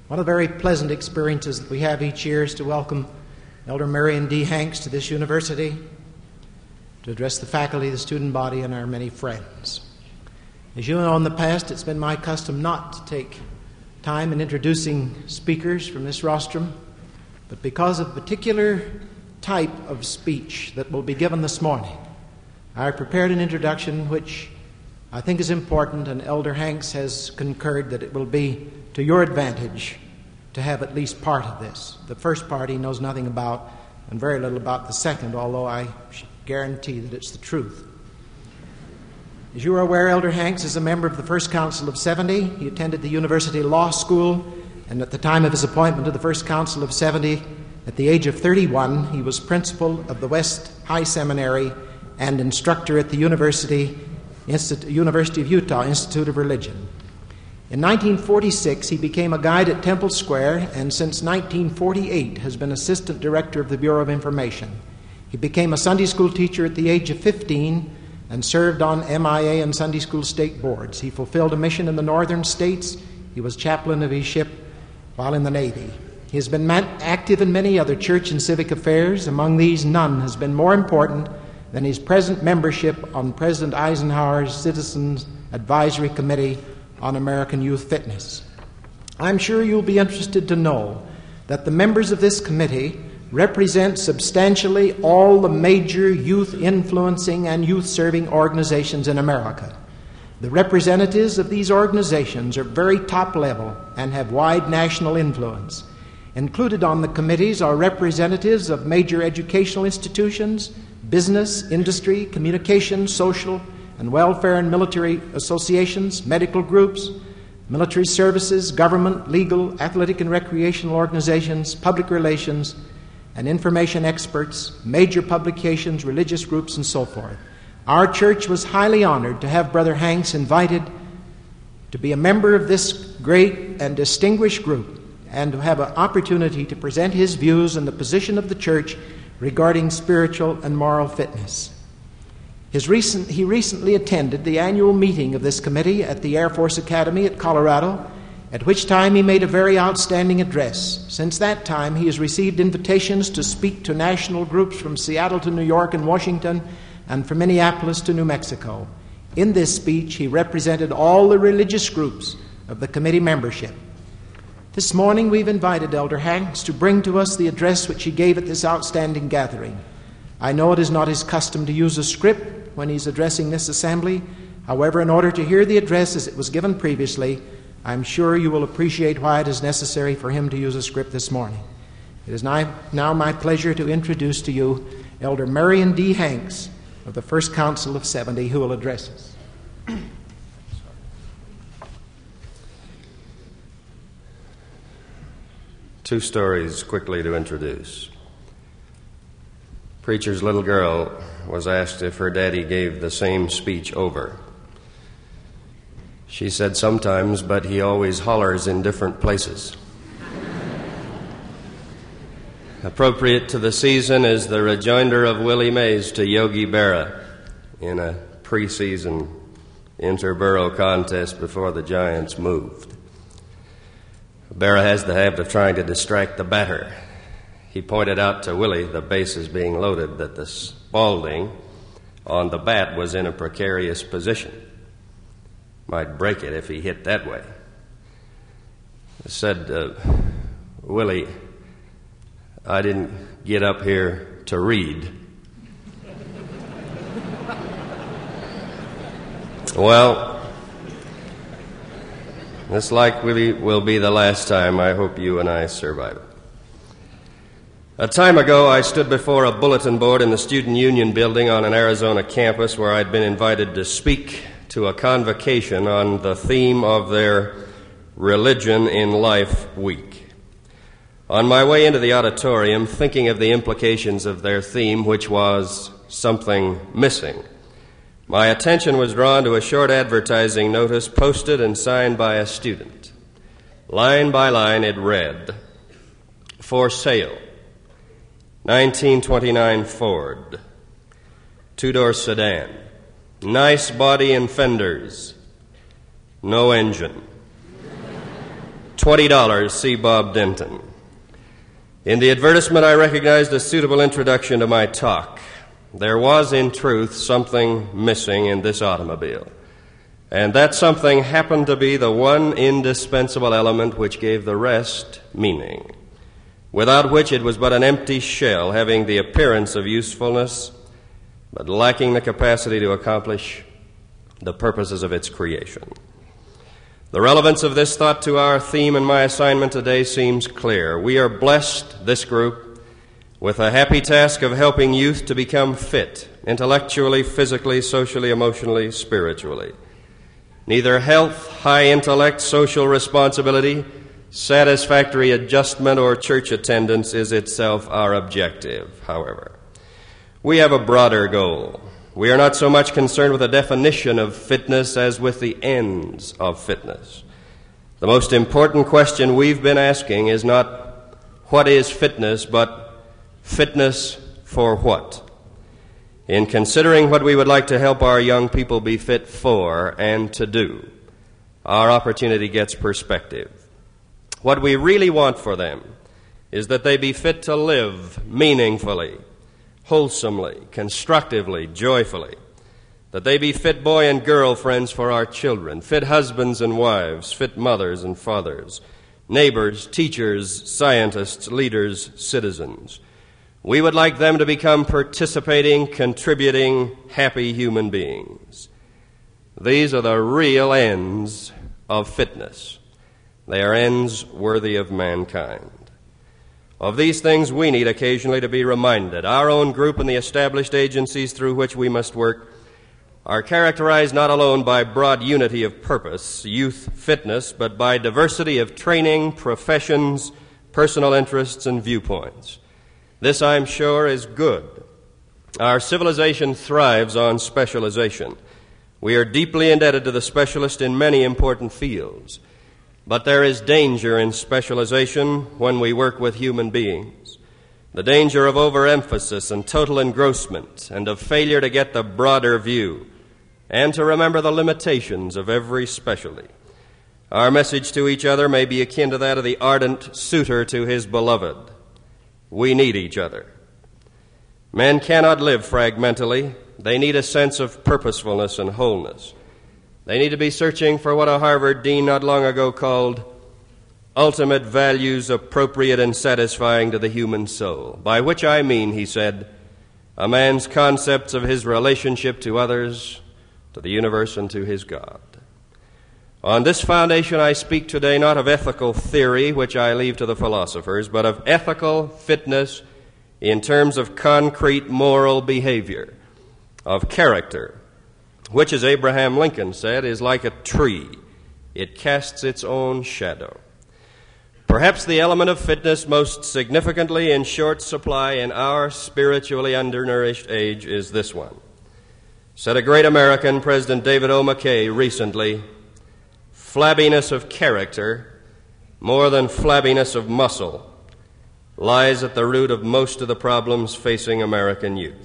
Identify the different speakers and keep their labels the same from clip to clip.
Speaker 1: One of the very pleasant experiences that we have each year is to welcome Elder Marion D. Hanks to this university to address the faculty, the student body, and our many friends. As you know, in the past, it's been my custom not to take time in introducing speakers from this rostrum, but because of a particular type of speech that will be given this morning, I prepared an introduction which I think is important, and Elder Hanks has concurred that it will be to your advantage to have at least part of this. The first part he knows nothing about, and very little about the second, although I guarantee that it's the truth. As you are aware, Elder Hanks is a member of the First Council of 70. He attended the University Law School, and at the time of his appointment to the First Council of 70, at the age of 31, he was principal of the West High Seminary and instructor at the University of Utah Institute of Religion. In 1946, he became a guide at Temple Square, and since 1948 has been assistant director of the Bureau of Information. He became a Sunday school teacher at the age of 15 and served on MIA and Sunday school state boards. He fulfilled a mission in the northern states. He was chaplain of his ship while in the Navy. He has been active in many other church and civic affairs. Among these, none has been more important than his present membership on President Eisenhower's Citizens Advisory Committee on American Youth Fitness. I'm sure you'll be interested to know that the members of this committee represent substantially all the major youth-influencing and youth-serving organizations in America. The representatives of these organizations are very top-level and have wide national influence. Included on the committees are representatives of major educational institutions, business, industry, communication, social, and welfare and military associations, medical groups, military services, government, legal, athletic and recreational organizations, public relations, and information experts, major publications, religious groups, and so forth. Our church was highly honored to have Brother Hanks invited to be a member of this great and distinguished group and to have an opportunity to present his views and the position of the church regarding spiritual and moral fitness. He recently attended the annual meeting of this committee at the Air Force Academy at Colorado, at which time he made a very outstanding address. Since that time, he has received invitations to speak to national groups from Seattle to New York and Washington, and from Minneapolis to New Mexico. In this speech, he represented all the religious groups of the committee membership. This morning, we've invited Elder Hanks to bring to us the address which he gave at this outstanding gathering. I know it is not his custom to use a script when he's addressing this assembly. However, in order to hear the address as it was given previously, I'm sure you will appreciate why it is necessary for him to use a script this morning. It is now my pleasure to introduce to you Elder Marion D. Hanks of the First Council of 70, who will address us.
Speaker 2: Two stories quickly to introduce. Preacher's little girl was asked if her daddy gave the same speech over. She said sometimes, but he always hollers in different places. Appropriate to the season is the rejoinder of Willie Mays to Yogi Berra in a preseason interborough contest before the Giants moved. Berra has the habit of trying to distract the batter. He pointed out to Willie, the bases being loaded, that the Spalding on the bat was in a precarious position. Might break it if he hit that way. I said, Willie, I didn't get up here to read. Well, this likely will be the last time. I hope you and I survive it. A time ago, I stood before a bulletin board in the Student Union building on an Arizona campus where I'd been invited to speak to a convocation on the theme of their Religion in Life Week. On my way into the auditorium, thinking of the implications of their theme, which was something missing, my attention was drawn to a short advertising notice posted and signed by a student. Line by line, it read, "For sale, 1929 Ford, two-door sedan, nice body and fenders, no engine, $20, see Bob Denton. In the advertisement, I recognized a suitable introduction to my talk. There was, in truth, something missing in this automobile. And that something happened to be the one indispensable element which gave the rest meaning, without which it was but an empty shell, having the appearance of usefulness, but lacking the capacity to accomplish the purposes of its creation. The relevance of this thought to our theme and my assignment today seems clear. We are blessed, this group, with a happy task of helping youth to become fit, intellectually, physically, socially, emotionally, spiritually. Neither health, high intellect, social responsibility, satisfactory adjustment, or church attendance is itself our objective, however. We have a broader goal. We are not so much concerned with the definition of fitness as with the ends of fitness. The most important question we've been asking is not what is fitness, but fitness for what? In considering what we would like to help our young people be fit for and to do, our opportunity gets perspective. What we really want for them is that they be fit to live meaningfully, wholesomely, constructively, joyfully, that they be fit boy and girl friends for our children, fit husbands and wives, fit mothers and fathers, neighbors, teachers, scientists, leaders, citizens. We would like them to become participating, contributing, happy human beings. These are the real ends of fitness. They are ends worthy of mankind. Of these things we need occasionally to be reminded. Our own group and the established agencies through which we must work are characterized not alone by broad unity of purpose, youth fitness, but by diversity of training, professions, personal interests, and viewpoints. This, I'm sure, is good. Our civilization thrives on specialization. We are deeply indebted to the specialist in many important fields. But there is danger in specialization when we work with human beings. The danger of overemphasis and total engrossment, and of failure to get the broader view, and to remember the limitations of every specialty. Our message to each other may be akin to that of the ardent suitor to his beloved. We need each other. Men cannot live fragmentally. They need a sense of purposefulness and wholeness. They need to be searching for what a Harvard dean not long ago called ultimate values appropriate and satisfying to the human soul, by which I mean, he said, a man's concepts of his relationship to others, to the universe, and to his God. On this foundation I speak today not of ethical theory, which I leave to the philosophers, but of ethical fitness in terms of concrete moral behavior, of character, which, as Abraham Lincoln said, is like a tree. It casts its own shadow. Perhaps the element of fitness most significantly in short supply in our spiritually undernourished age is this one. Said a great American, President David O. McKay, recently, flabbiness of character, more than flabbiness of muscle, lies at the root of most of the problems facing American youth.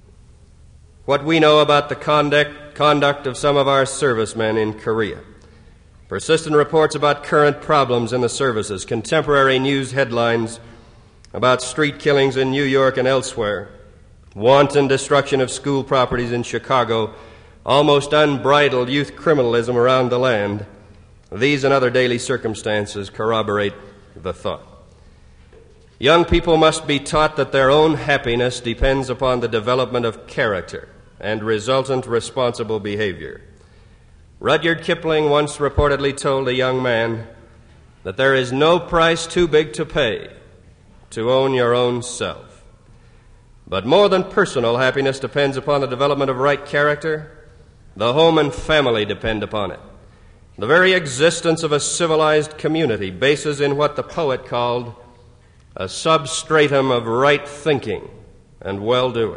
Speaker 2: What we know about the conduct of some of our servicemen in Korea, persistent reports about current problems in the services, contemporary news headlines about street killings in New York and elsewhere, wanton destruction of school properties in Chicago, almost unbridled youth criminalism around the land, these and other daily circumstances corroborate the thought. Young people must be taught that their own happiness depends upon the development of character and resultant responsible behavior. Rudyard Kipling once reportedly told a young man that there is no price too big to pay to own your own self. But more than personal happiness depends upon the development of right character, the home and family depend upon it. The very existence of a civilized community bases in what the poet called a substratum of right thinking and well-doing.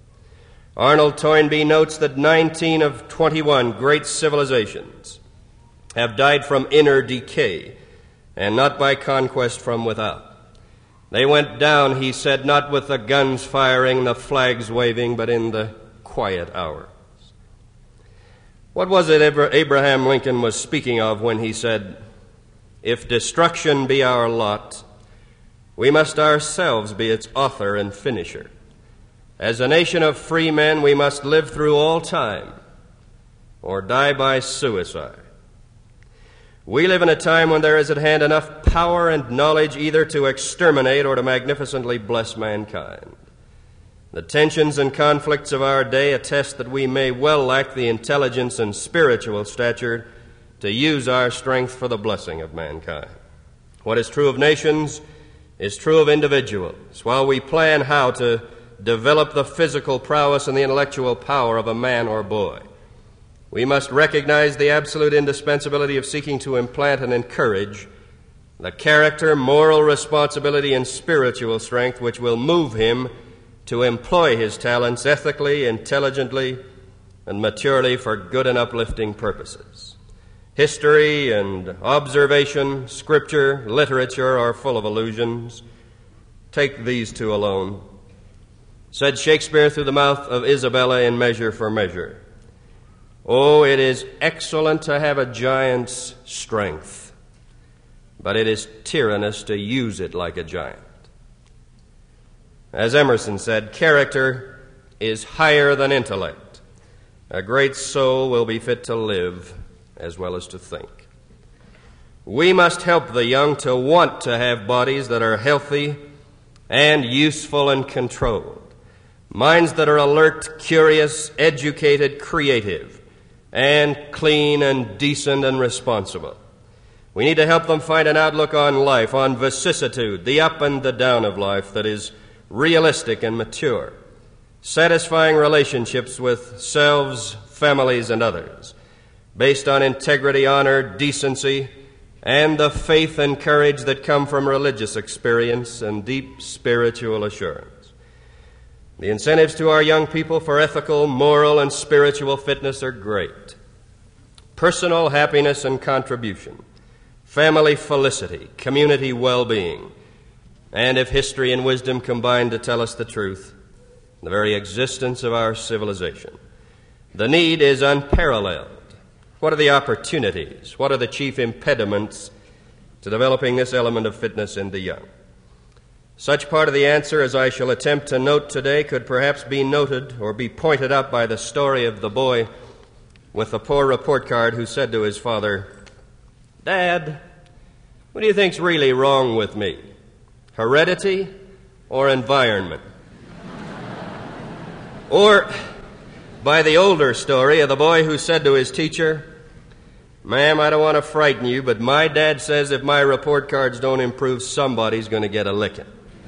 Speaker 2: Arnold Toynbee notes that 19 of 21 great civilizations have died from inner decay and not by conquest from without. They went down, he said, not with the guns firing, the flags waving, but in the quiet hours. What was it Abraham Lincoln was speaking of when he said, if destruction be our lot, we must ourselves be its author and finisher. As a nation of free men, we must live through all time or die by suicide. We live in a time when there is at hand enough power and knowledge either to exterminate or to magnificently bless mankind. The tensions and conflicts of our day attest that we may well lack the intelligence and spiritual stature to use our strength for the blessing of mankind. What is true of nations is true of individuals. While we plan how to develop the physical prowess and the intellectual power of a man or boy, we must recognize the absolute indispensability of seeking to implant and encourage the character, moral responsibility, and spiritual strength which will move him to employ his talents ethically, intelligently, and maturely for good and uplifting purposes. History and observation, scripture, literature are full of allusions. Take these two alone. Said Shakespeare through the mouth of Isabella in Measure for Measure, "Oh, it is excellent to have a giant's strength, but it is tyrannous to use it like a giant." As Emerson said, character is higher than intellect. A great soul will be fit to live as well as to think. We must help the young to want to have bodies that are healthy and useful and controlled, minds that are alert, curious, educated, creative, and clean and decent and responsible. We need to help them find an outlook on life, on vicissitude, the up and the down of life that is realistic and mature, satisfying relationships with selves, families, and others, based on integrity, honor, decency, and the faith and courage that come from religious experience and deep spiritual assurance. The incentives to our young people for ethical, moral, and spiritual fitness are great. Personal happiness and contribution, family felicity, community well-being, and if history and wisdom combine to tell us the truth, the very existence of our civilization. The need is unparalleled. What are the opportunities? What are the chief impediments to developing this element of fitness in the young? Such part of the answer as I shall attempt to note today could perhaps be noted or be pointed out by the story of the boy with the poor report card who said to his father, "Dad, what do you think's really wrong with me? Heredity or environment?" Or by the older story of the boy who said to his teacher, "Ma'am, I don't want to frighten you, but my dad says if my report cards don't improve, somebody's going to get a licking."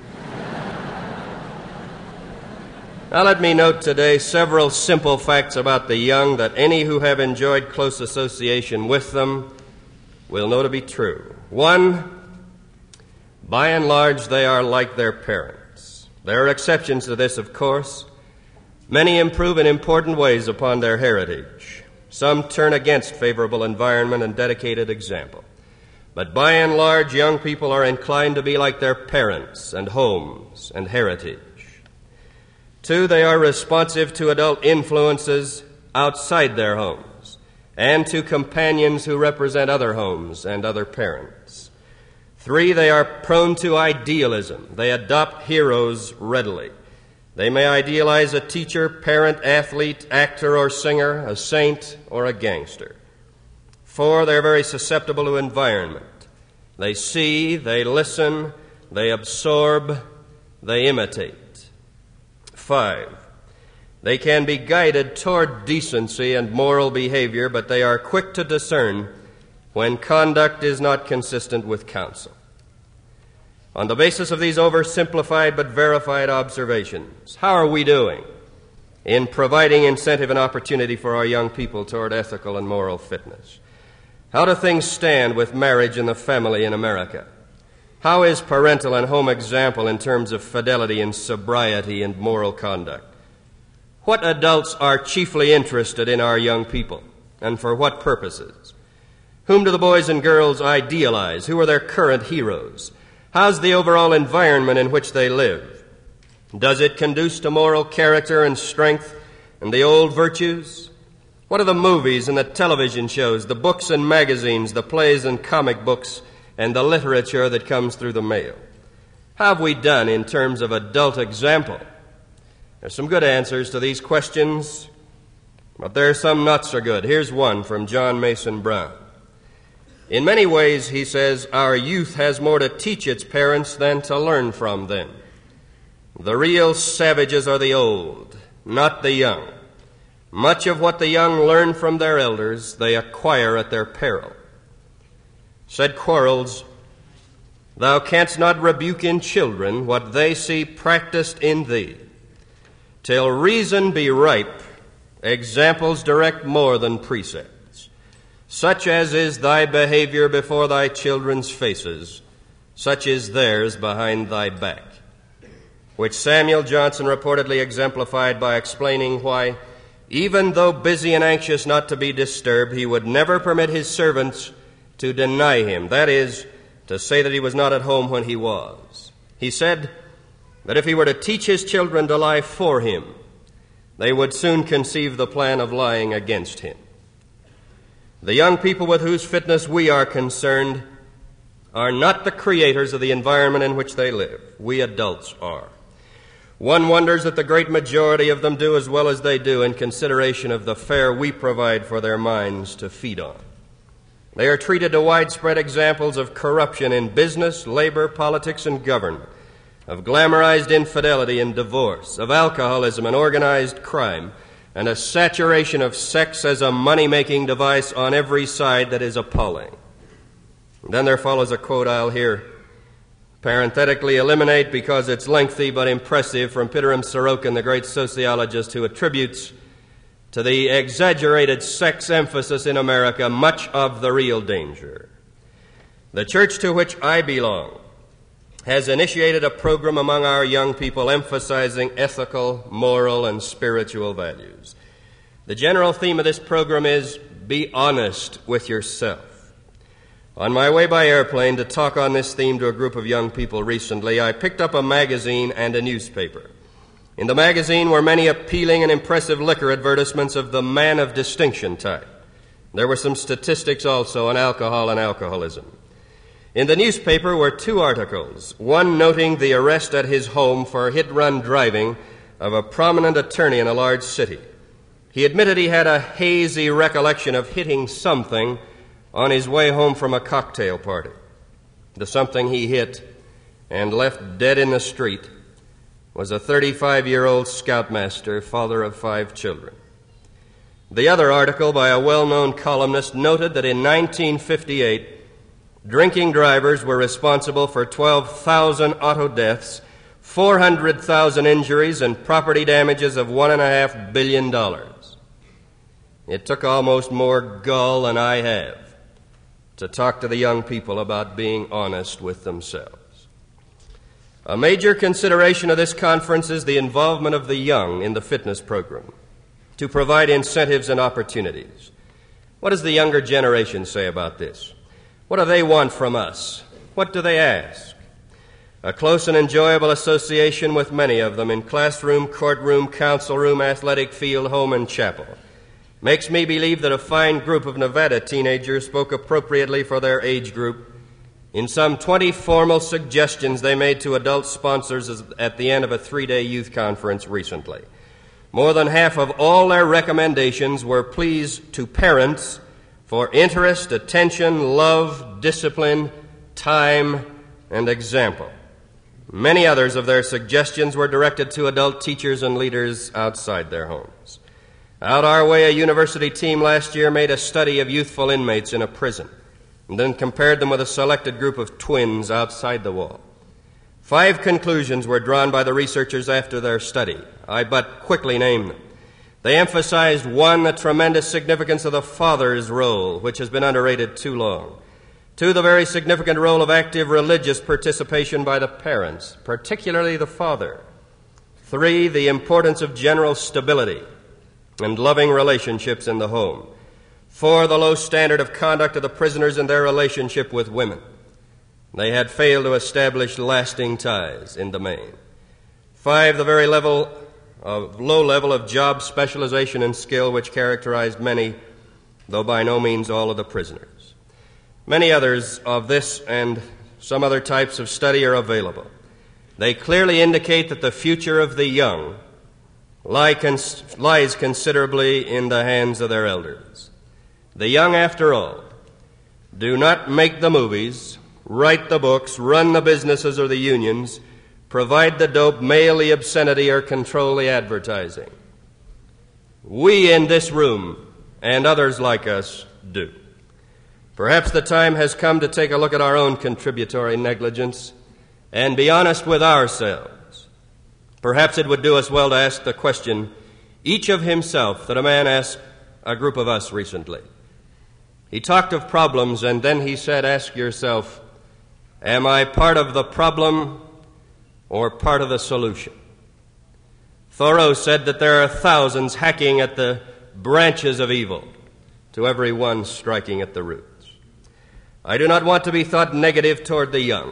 Speaker 2: Now let me note today several simple facts about the young that any who have enjoyed close association with them will know to be true. One, by and large, they are like their parents. There are exceptions to this, of course. Many improve in important ways upon their heritage. Some turn against favorable environment and dedicated example. But by and large, young people are inclined to be like their parents and homes and heritage. Two, they are responsive to adult influences outside their homes and to companions who represent other homes and other parents. Three, they are prone to idealism. They adopt heroes readily. They may idealize a teacher, parent, athlete, actor, or singer, a saint, or a gangster. Four, they're very susceptible to environment. They see, they listen, they absorb, they imitate. Five, they can be guided toward decency and moral behavior, but they are quick to discern when conduct is not consistent with counsel. On the basis of these oversimplified but verified observations, how are we doing in providing incentive and opportunity for our young people toward ethical and moral fitness? How do things stand with marriage and the family in America? How is parental and home example in terms of fidelity and sobriety and moral conduct? What adults are chiefly interested in our young people, and for what purposes? Whom do the boys and girls idealize? Who are their current heroes? How's the overall environment in which they live? Does it conduce to moral character and strength and the old virtues? What are the movies and the television shows, the books and magazines, the plays and comic books, and the literature that comes through the mail? How have we done in terms of adult example? There's some good answers to these questions, but there are some not so good. Here's one from John Mason Brown. In many ways, he says, our youth has more to teach its parents than to learn from them. The real savages are the old, not the young. Much of what the young learn from their elders, they acquire at their peril. Said Quarles, thou canst not rebuke in children what they see practiced in thee. Till reason be ripe, examples direct more than precepts. Such as is thy behavior before thy children's faces, such is theirs behind thy back. Which Samuel Johnson reportedly exemplified by explaining why, even though busy and anxious not to be disturbed, he would never permit his servants to deny him, that is, to say that he was not at home when he was. He said that if he were to teach his children to lie for him, they would soon conceive the plan of lying against him. The young people with whose fitness we are concerned are not the creators of the environment in which they live. We adults are. One wonders that the great majority of them do as well as they do in consideration of the fare we provide for their minds to feed on. They are treated to widespread examples of corruption in business, labor, politics, and government, of glamorized infidelity and divorce, of alcoholism and organized crime, and a saturation of sex as a money-making device on every side that is appalling. And then there follows a quote I'll here parenthetically eliminate because it's lengthy but impressive, from Pitirim Sorokin, the great sociologist, who attributes to the exaggerated sex emphasis in America much of the real danger. The church to which I belong has initiated a program among our young people emphasizing ethical, moral, and spiritual values. The general theme of this program is, be honest with yourself. On my way by airplane to talk on this theme to a group of young people recently, I picked up a magazine and a newspaper. In the magazine were many appealing and impressive liquor advertisements of the man of distinction type. There were some statistics also on alcohol and alcoholism. In the newspaper were two articles, one noting the arrest at his home for hit-run driving of a prominent attorney in a large city. He admitted he had a hazy recollection of hitting something on his way home from a cocktail party. The something he hit and left dead in the street was a 35-year-old scoutmaster, father of 5 children. The other article, by a well-known columnist, noted that in 1958, drinking drivers were responsible for 12,000 auto deaths, 400,000 injuries, and property damages of $1.5 billion. It took almost more gall than I have to talk to the young people about being honest with themselves. A major consideration of this conference is the involvement of the young in the fitness program to provide incentives and opportunities. What does the younger generation say about this? What do they want from us? What do they ask? A close and enjoyable association with many of them in classroom, courtroom, council room, athletic field, home, and chapel makes me believe that a fine group of Nevada teenagers spoke appropriately for their age group in some 20 formal suggestions they made to adult sponsors at the end of a 3-day youth conference recently. More than half of all their recommendations were pleas to parents for interest, attention, love, discipline, time, and example. Many others of their suggestions were directed to adult teachers and leaders outside their homes. Out our way, a university team last year made a study of youthful inmates in a prison and then compared them with a selected group of twins outside the wall. 5 conclusions were drawn by the researchers after their study. I but quickly name them. They emphasized, 1, the tremendous significance of the father's role, which has been underrated too long. 2, the very significant role of active religious participation by the parents, particularly the father. 3, the importance of general stability and loving relationships in the home. 4, the low standard of conduct of the prisoners in their relationship with women. They had failed to establish lasting ties in the main. 5, the very low level of job specialization and skill which characterized many, though by no means all, of the prisoners. Many others of this and some other types of study are available. They clearly indicate that the future of the young lies considerably in the hands of their elders. The young, after all, do not make the movies, write the books, run the businesses or the unions, provide the dope, mail the obscenity, or control the advertising. We in this room and others like us do. Perhaps the time has come to take a look at our own contributory negligence and be honest with ourselves. Perhaps it would do us well to ask the question, each of himself, that a man asked a group of us recently. He talked of problems, and then he said, ask yourself, am I part of the problem or part of the solution? Thoreau said that there are thousands hacking at the branches of evil, to every one striking at the roots. I do not want to be thought negative toward the young.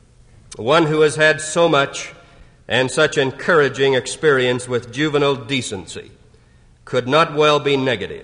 Speaker 2: One who has had so much and such encouraging experience with juvenile decency could not well be negative.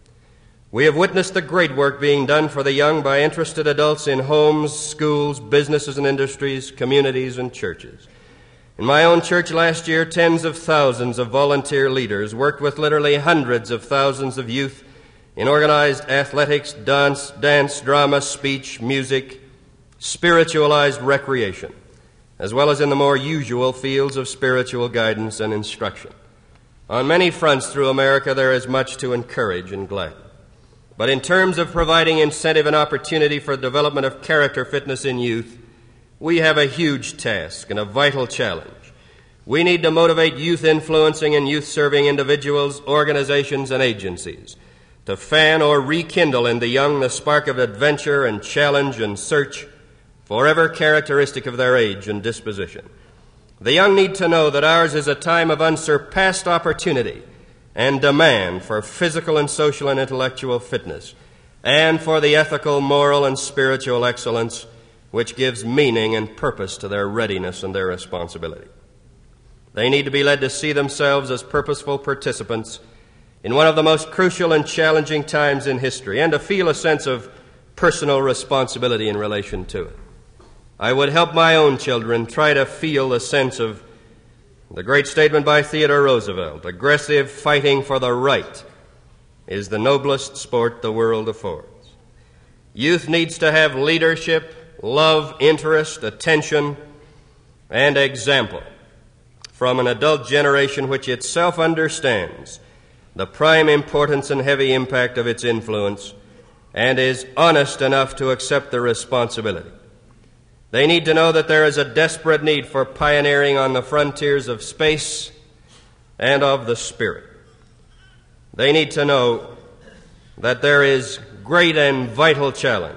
Speaker 2: We have witnessed the great work being done for the young by interested adults in homes, schools, businesses and industries, communities and churches. In my own church last year, tens of thousands of volunteer leaders worked with literally hundreds of thousands of youth in organized athletics, dance, drama, speech, music, spiritualized recreation, as well as in the more usual fields of spiritual guidance and instruction. On many fronts through America, there is much to encourage and gladden. But in terms of providing incentive and opportunity for the development of character fitness in youth, we have a huge task and a vital challenge. We need to motivate youth-influencing and youth-serving individuals, organizations, and agencies to fan or rekindle in the young the spark of adventure and challenge and search forever characteristic of their age and disposition. The young need to know that ours is a time of unsurpassed opportunity and demand for physical and social and intellectual fitness, and for the ethical, moral, and spiritual excellence which gives meaning and purpose to their readiness and their responsibility. They need to be led to see themselves as purposeful participants in one of the most crucial and challenging times in history, and to feel a sense of personal responsibility in relation to it. I would help my own children try to feel the sense of the great statement by Theodore Roosevelt, aggressive fighting for the right is the noblest sport the world affords. Youth needs to have leadership, love, interest, attention, and example from an adult generation which itself understands the prime importance and heavy impact of its influence and is honest enough to accept the responsibility. They need to know that there is a desperate need for pioneering on the frontiers of space and of the spirit. They need to know that there is great and vital challenge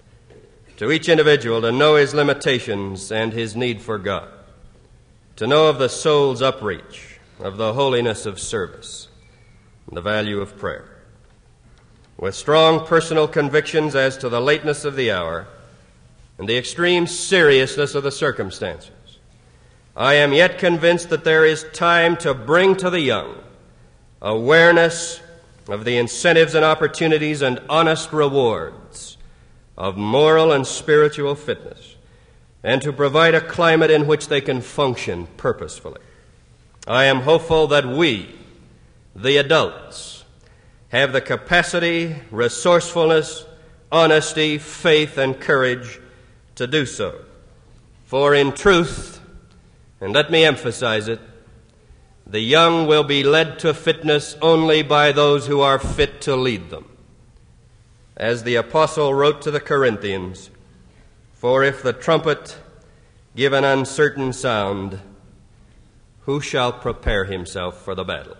Speaker 2: to each individual to know his limitations and his need for God, to know of the soul's upreach, of the holiness of service, and the value of prayer. With strong personal convictions as to the lateness of the hour and the extreme seriousness of the circumstances, I am yet convinced that there is time to bring to the young awareness of the incentives and opportunities and honest rewards of moral and spiritual fitness, and to provide a climate in which they can function purposefully. I am hopeful that we, the adults, have the capacity, resourcefulness, honesty, faith, and courage to do so. For in truth, and let me emphasize it, the young will be led to fitness only by those who are fit to lead them. As the apostle wrote to the Corinthians, for if the trumpet give an uncertain sound, who shall prepare himself for the battle?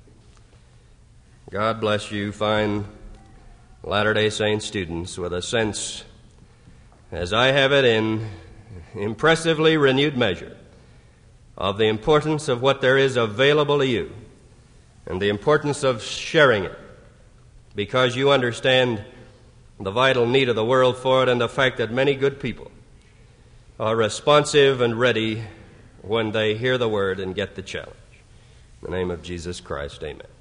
Speaker 2: God bless you, fine Latter-day Saint students, with a sense, as I have it in impressively renewed measure, of the importance of what there is available to you and the importance of sharing it, because you understand the vital need of the world for it and the fact that many good people are responsive and ready when they hear the word and get the challenge. In the name of Jesus Christ, amen.